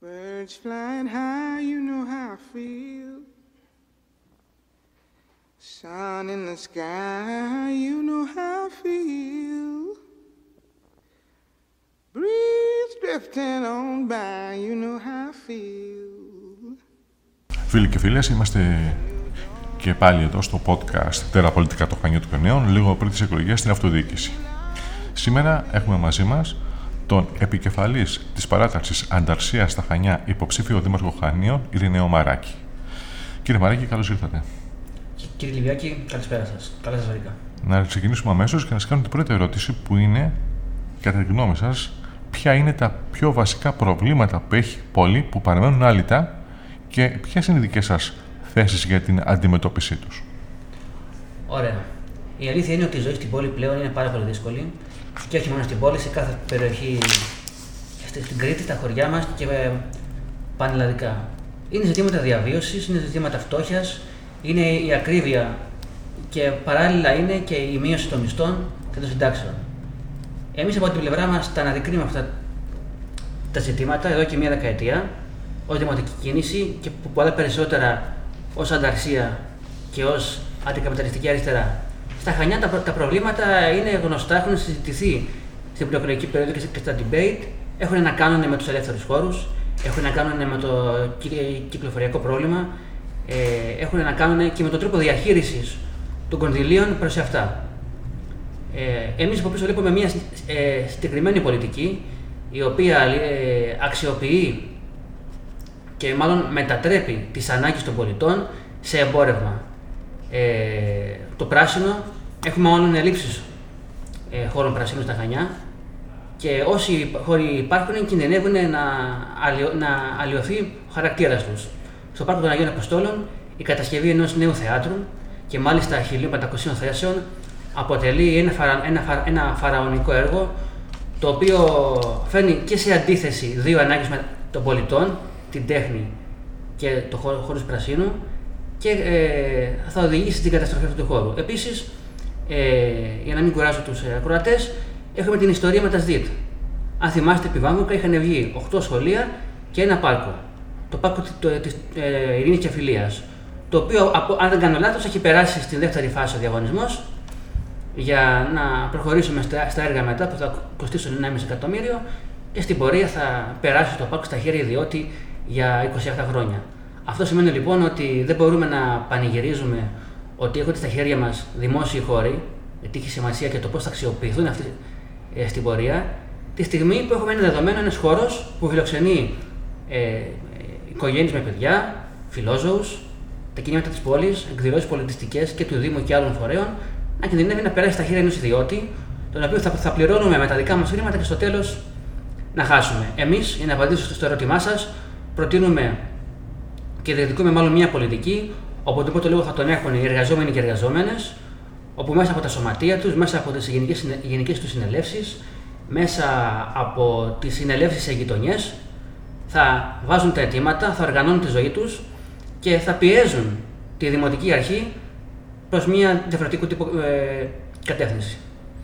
Birds flying high, you know how I feel. Sun in the sky, you know how I feel. Breeze drifting on by, you know how I feel. Φίλοι και φίλες, είμαστε και πάλι εδώ στο podcast Τέρα Πολιτικά των Χανιώτικων Νέων, λίγο πριν τις εκλογές στην αυτοδιοίκηση. Σήμερα έχουμε μαζί μας τον επικεφαλής της παράταξης Ανταρσίας στα Χανιά, υποψήφιο δήμαρχο Χανίων, Ειρηναίο Μαράκη. Κύριε Μαράκη, καλώς ήρθατε. Κύριε Λιβιάκη, καλησπέρα σας. Καλά σας βρήκα. Να ξεκινήσουμε αμέσως και να σας κάνω την πρώτη ερώτηση, που είναι, κατά τη γνώμη σας, ποια είναι τα πιο βασικά προβλήματα που έχει πόλη που παραμένουν άλυτα και ποιες είναι οι δικές σας θέσεις για την αντιμετώπιση τους? Ωραία. Η αλήθεια είναι ότι η ζωή στην πόλη πλέον είναι πάρα πολύ δύσκολη και όχι μόνο στην πόλη, σε κάθε περιοχή, στην Κρήτη, στα χωριά μας και πανελλαδικά. Είναι ζητήματα διαβίωσης, είναι ζητήματα φτώχειας, είναι η ακρίβεια και παράλληλα είναι και η μείωση των μισθών και των συντάξεων. Εμείς από την πλευρά μας τα αναδεικνύουμε αυτά τα ζητήματα εδώ και μία δεκαετία ως δημοτική κίνηση και πολλά περισσότερα ως Ανταρσία και ως αντικαπιταλιστική αριστερά. Στα Χανιά τα προβλήματα είναι γνωστά, έχουν συζητηθεί στην προεκλογική περίοδο και στα debate. Έχουν να κάνουν με τους ελεύθερους χώρους, έχουν να κάνουν με το κυκλοφοριακό πρόβλημα, έχουν να κάνουν και με τον τρόπο διαχείρισης των κονδυλίων προς αυτά. Εμείς από πίσω βλέπουμε μια συγκεκριμένη πολιτική, η οποία αξιοποιεί και μάλλον μετατρέπει τις ανάγκες των πολιτών σε εμπόρευμα. Το πράσινο, έχουμε μάλλον ελλείψεις χώρων πρασίνου στα Χανιά και όσοι χώροι υπάρχουν κινδυνεύουν να αλλοιωθεί ο χαρακτήρας τους. Στο Πάρκο των Αγίων Αποστόλων η κατασκευή ενός νέου θεάτρου και μάλιστα 1.500 θέσεων αποτελεί ένα φαραωνικό έργο, το οποίο φέρνει και σε αντίθεση δύο ανάγκες των πολιτών, την τέχνη και το χώρο πρασίνου, και θα οδηγήσει στην καταστροφή αυτού του χώρου. Επίσης, για να μην κουράζω τους ακροατές, έχουμε την ιστορία με τα ΣΔΙΤ. Αν θυμάστε, επί Βάμβουκα είχαν βγει 8 σχολεία και ένα πάρκο. Το πάρκο της Ειρήνης και Φιλίας, το οποίο, αν δεν κάνω λάθος, έχει περάσει στη δεύτερη φάση ο διαγωνισμός για να προχωρήσουμε στα έργα μετά που θα κοστίσουν 1,5 εκατομμύριο και στην πορεία θα περάσει το πάρκο στα χέρια ιδιώτη για 27 χρόνια. Αυτό σημαίνει λοιπόν ότι δεν μπορούμε να πανηγυρίζουμε ότι έχονται στα χέρια μας δημόσιοι χώροι, γιατί έχει σημασία και το πώς θα αξιοποιηθούν αυτοί στην πορεία, τη στιγμή που έχουμε ένα δεδομένο, ένας χώρος που φιλοξενεί οικογένειες με παιδιά, φιλόζωους, τα κινήματα της πόλης, εκδηλώσεις πολιτιστικές και του Δήμου και άλλων φορέων, να κινδυνεύει να περάσει στα χέρια ενός ιδιώτη, τον οποίο θα πληρώνουμε με τα δικά μας χρήματα και στο τέλος να χάσουμε. Εμείς, για να απαντήσω στο ερώτημά σας, προτείνουμε και διεκδικούμε μάλλον μια πολιτική όπου τον πρώτο λόγο θα τον έχουν οι εργαζόμενοι και οι εργαζόμενες, όπου μέσα από τα σωματεία τους, μέσα από τις γενικές τους συνελεύσεις, μέσα από τις συνελεύσεις σε γειτονιές, θα βάζουν τα αιτήματα, θα οργανώνουν τη ζωή τους και θα πιέζουν τη Δημοτική Αρχή προς μια διαφορετικού τύπου κατεύθυνση.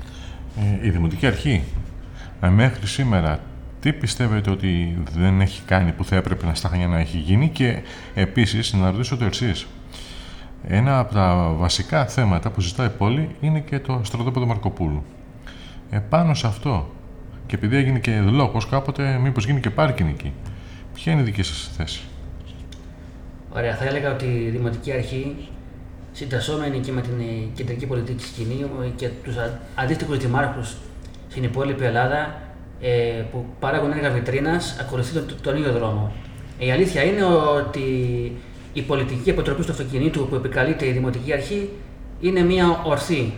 Η Δημοτική Αρχή μέχρι σήμερα τι πιστεύετε ότι δεν έχει κάνει που θα έπρεπε στα Χανιά να έχει γίνει? Και επίσης να ρωτήσω το εξής. Ένα από τα βασικά θέματα που ζητάει η πόλη είναι και το στρατόπεδο Μαρκοπούλου. Επάνω σε αυτό, και επειδή έγινε και λόγος κάποτε μήπως γίνει και πάρκινγκ εκεί, ποια είναι η δική σας θέση? Ωραία, θα έλεγα ότι η Δημοτική Αρχή, συντασσόμενη και με την κεντρική πολιτική σκηνή και τους αντίστοιχους δημάρχους στην υπόλοιπη Ελλάδα, που παράγουν έργα βιτρίνας, ακολουθεί τον ίδιο δρόμο. Η αλήθεια είναι ότι η πολιτική αποτροπή του αυτοκινήτου που επικαλείται η Δημοτική Αρχή είναι μια ορθή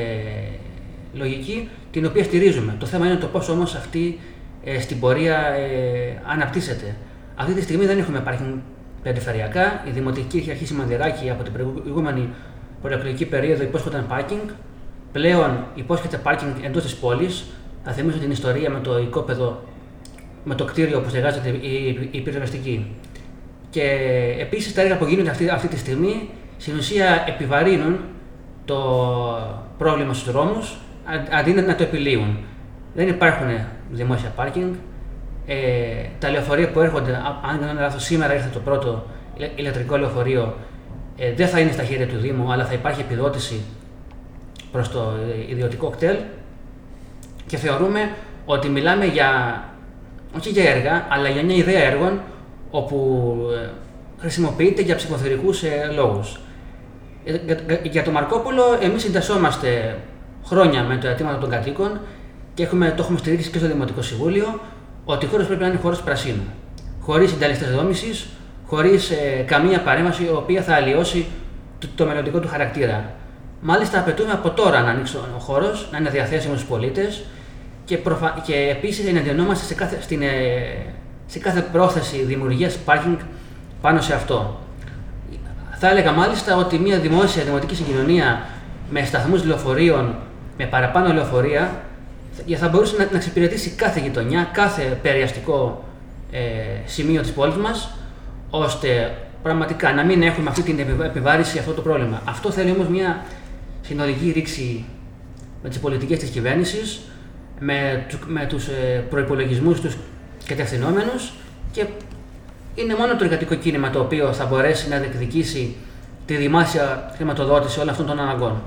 λογική, την οποία στηρίζουμε. Το θέμα είναι το πώς όμως αυτή στην πορεία αναπτύσσεται. Αυτή τη στιγμή δεν έχουμε πάρκινγκ περιφερειακά. Η Δημοτική έχει αρχίσει Μανδυράκη από την προηγούμενη προεκλογική περίοδο υπόσχονταν πάρκινγκ. Πλέον υπόσχεται πάρκινγκ εντός της πόλης. Θα θυμίσω την ιστορία με το οικόπεδο, με το κτίριο που στεγάζεται η πυροσβεστική. Και επίσης τα έργα που γίνονται αυτή τη στιγμή στην ουσία επιβαρύνουν το πρόβλημα στους δρόμους αντί να το επιλύουν. Δεν υπάρχουν δημόσια πάρκινγκ, τα λεωφορεία που έρχονται, αν δεν λάθος, σήμερα ήρθε το πρώτο ηλεκτρικό λεωφορείο, δεν θα είναι στα χέρια του Δήμου, αλλά θα υπάρχει επιδότηση προς το ιδιωτικό κτέλ, και θεωρούμε ότι μιλάμε όχι για έργα, αλλά για μια ιδέα έργων όπου χρησιμοποιείται για ψηφοθερικούς λόγους. Για το Μαρκόπουλο, εμείς συντασσόμαστε χρόνια με το αιτήματα των κατοίκων και το έχουμε στηρίξει και στο Δημοτικό Συμβούλιο, ότι ο χώρος πρέπει να είναι χώρος πρασίνου. Χωρίς συντελεστές δόμησης, χωρίς καμία παρέμβαση η οποία θα αλλοιώσει το μελλοντικό του χαρακτήρα. Μάλιστα, απαιτούμε από τώρα να ανοίξει ο χώρος, να είναι διαθέσιμο στους πολίτες και επίσης εναντιονόμαστε σε κάθε πρόθεση δημιουργίας πάρκινγκ πάνω σε αυτό. Θα έλεγα μάλιστα ότι μια δημόσια δημοτική συγκοινωνία με σταθμούς λεωφορείων, με παραπάνω λεωφορεία, θα μπορούσε να εξυπηρετήσει κάθε γειτονιά, κάθε περιαστικό σημείο της πόλης μας, ώστε πραγματικά να μην έχουμε αυτή την επιβάρηση, αυτό το πρόβλημα. Αυτό θέλει όμως μια συνολική ρήξη με τις πολιτικές της κυβέρνησης, με τους προϋπολογισμούς τους κατευθυνόμενους, και είναι μόνο το εργατικό κίνημα το οποίο θα μπορέσει να διεκδικήσει τη δημόσια χρηματοδότηση όλων αυτών των αναγκών.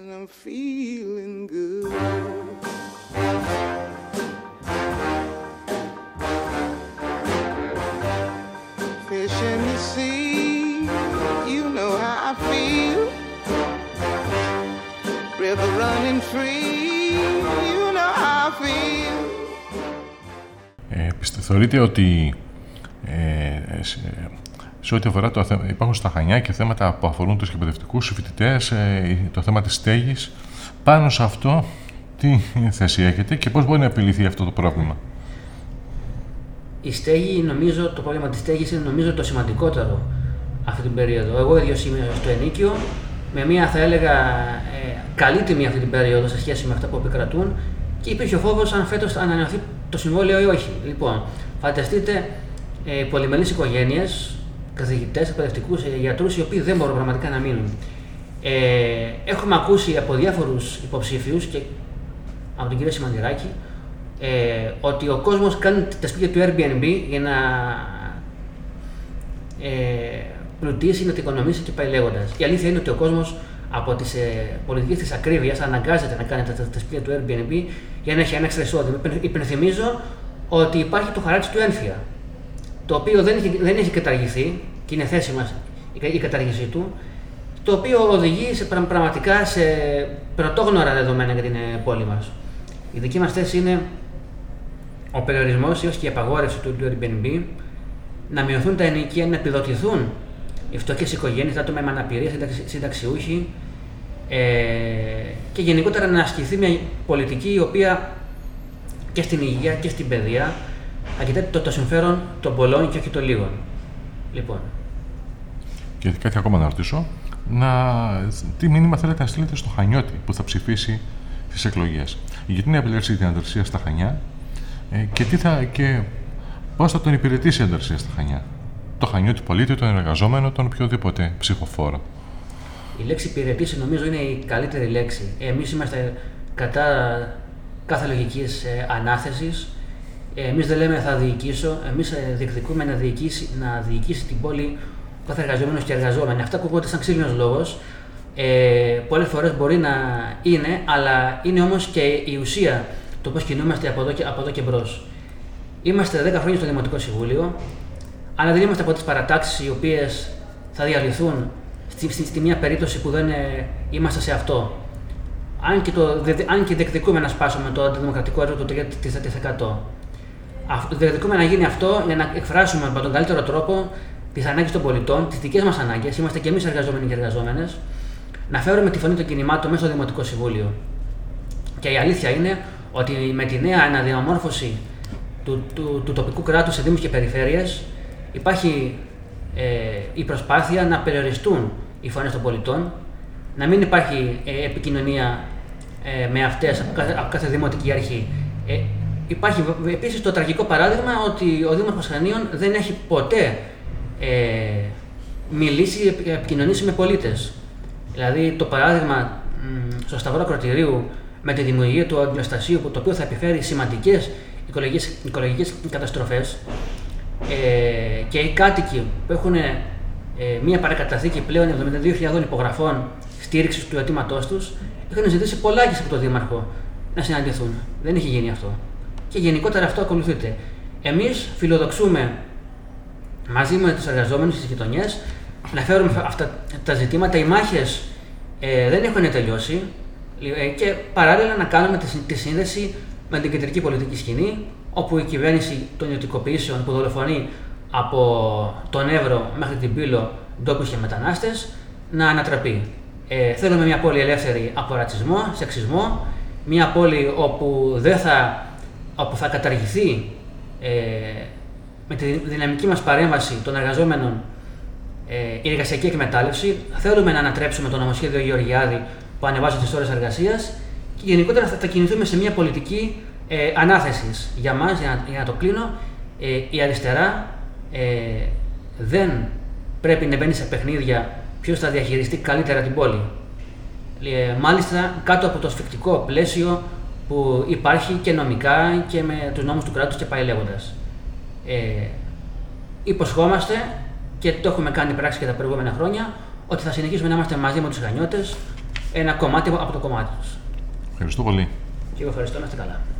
Θεωρείτε ότι σε ό,τι αφορά υπάρχουν στα Χανιά και θέματα που αφορούν τους εκπαιδευτικούς φοιτητές, το θέμα της στέγης, πάνω σε αυτό τι θέση έχετε και πώς μπορεί να επιλυθεί αυτό το πρόβλημα? Η στέγη, το πρόβλημα της στέγης είναι νομίζω το σημαντικότερο αυτή την περίοδο. Εγώ ίδιος είμαι στο ενίκιο, με μια, θα έλεγα, καλή τιμή αυτή την περίοδο σε σχέση με αυτά που επικρατούν, και υπήρχε ο φόβος αν φέτος θα ανανεωθεί το συμβόλαιο ή όχι. Λοιπόν, φανταστείτε πολυμελείς οικογένειες, καθηγητές, εκπαιδευτικούς, γιατρούς, οι οποίοι δεν μπορούν πραγματικά να μείνουν. Έχουμε ακούσει από διάφορους υποψήφιους και από την κυρία Σιμαντηράκη ότι ο κόσμος κάνει τα σπίτια του Airbnb για να πλουτίσει, να την οικονομήσει και πάει λέγοντας. Η αλήθεια είναι ότι ο κόσμος από τις πολιτικές της ακρίβειας αναγκάζεται να κάνει τα σπίτια του Airbnb για να έχει ένα έξτρα εισόδημα. Υπενθυμίζω ότι υπάρχει το χαράτσι του ένφια, το οποίο δεν έχει καταργηθεί και είναι θέση μας η καταργήσή του, το οποίο οδηγεί πραγματικά σε πρωτόγνωρα δεδομένα για την πόλη μας. Η δική μας θέση είναι ο περιορισμός έως και η απαγόρευση του Airbnb, να μειωθούν τα ενοικία, να επιδοτηθούν οι φτωχές οικογένειες, άτομα με αναπηρία, συνταξιούχοι, και γενικότερα να ασκηθεί μια πολιτική η οποία και στην υγεία και στην παιδεία θα κοιτάει το συμφέρον των πολλών και όχι των λίγων. Λοιπόν. Και κάτι ακόμα να ρωτήσω. Τι μήνυμα θέλετε να στείλετε στο Χανιώτη που θα ψηφίσει στις εκλογές? Γιατί να επιλέξει την ανταρσία στα Χανιά και πώς θα τον υπηρετήσει η ανταρσία στα Χανιά? Το Χανιώτη πολίτη, τον εργαζόμενο, τον οποιοδήποτε ψηφοφόρο. Η λέξη υπηρετήσει νομίζω είναι η καλύτερη λέξη. Εμείς είμαστε κατά κάθε λογικής ανάθεσης. Εμείς δεν λέμε θα διοικήσω, εμείς διεκδικούμε να διοικήσει την πόλη ο κάθε εργαζόμενος και εργαζόμενοι. Αυτά ακούγονται σαν ξύλινος λόγος. Πολλές φορές μπορεί να είναι, αλλά είναι όμως και η ουσία το πώς κινούμαστε από εδώ και μπρος. Είμαστε 10 χρόνια στο Δημοτικό Συμβούλιο, αλλά δεν είμαστε από τις παρατάξεις οι οποίες θα διαλυθούν στη μια περίπτωση που δεν είμαστε σε αυτό. Αν και διεκδικούμε να σπάσουμε το αντιδημοκρατικό έργο του 3%. Διεκδικούμε να γίνει αυτό για να εκφράσουμε με τον καλύτερο τρόπο τις ανάγκες των πολιτών, τις δικές μας ανάγκες. Είμαστε και εμείς εργαζόμενοι και εργαζόμενες. Να φέρουμε τη φωνή των κινημάτων μέσα στο Δημοτικό Συμβούλιο. Και η αλήθεια είναι ότι με τη νέα αναδιαμόρφωση του τοπικού κράτους σε δήμους και περιφέρειες υπάρχει η προσπάθεια να περιοριστούν οι φωνές των πολιτών, να μην υπάρχει επικοινωνία με αυτές από κάθε δημοτική αρχή. Υπάρχει επίσης το τραγικό παράδειγμα ότι ο Δήμαρχος Χανίων δεν έχει ποτέ μιλήσει, επικοινωνήσει με πολίτες. Δηλαδή το παράδειγμα στο Σταυρό Ακροτηρίου με τη δημιουργία του αντιλαστασίου, το οποίο θα επιφέρει σημαντικές οικολογικές καταστροφές και οι κάτοικοι που έχουν μία παρακαταθήκη πλέον 72.000 υπογραφών στήριξης του αιτήματός τους, είχαν ζητήσει πολλάκις από τον Δήμαρχο να συναντηθούν. Δεν είχε γίνει αυτό. Και γενικότερα αυτό ακολουθείται. Εμείς φιλοδοξούμε μαζί με τους εργαζόμενους στις γειτονιές να φέρουμε αυτά τα ζητήματα. Οι μάχες δεν έχουν τελειώσει και παράλληλα να κάνουμε τη σύνδεση με την κεντρική πολιτική σκηνή, όπου η κυβέρνηση των ιδιωτικοποιήσεων που δολοφονεί από τον Εύρο μέχρι την Πύλο ντόπιους και μετανάστες να ανατραπεί. Θέλουμε μια πόλη ελεύθερη από ρατσισμό, σεξισμό, μια πόλη όπου θα καταργηθεί με τη δυναμική μας παρέμβαση των εργαζόμενων η εργασιακή εκμετάλλευση. Θέλουμε να ανατρέψουμε το νομοσχέδιο Γεωργιάδη που ανεβάζει τις ώρες εργασίας και γενικότερα θα κινηθούμε σε μια πολιτική ανάθεσης. Για μας, για να το κλείνω, η αριστερά δεν πρέπει να μπαίνει σε παιχνίδια ποιος θα διαχειριστεί καλύτερα την πόλη. Μάλιστα κάτω από το σφιχτικό πλαίσιο που υπάρχει και νομικά και με τους νόμους του κράτους και πάει λέγοντας. Υποσχόμαστε και το έχουμε κάνει πράξη και τα προηγούμενα χρόνια ότι θα συνεχίσουμε να είμαστε μαζί με τους Χανιώτες ένα κομμάτι από το κομμάτι τους. Ευχαριστώ πολύ. Και εγώ ευχαριστώ, να είστε καλά.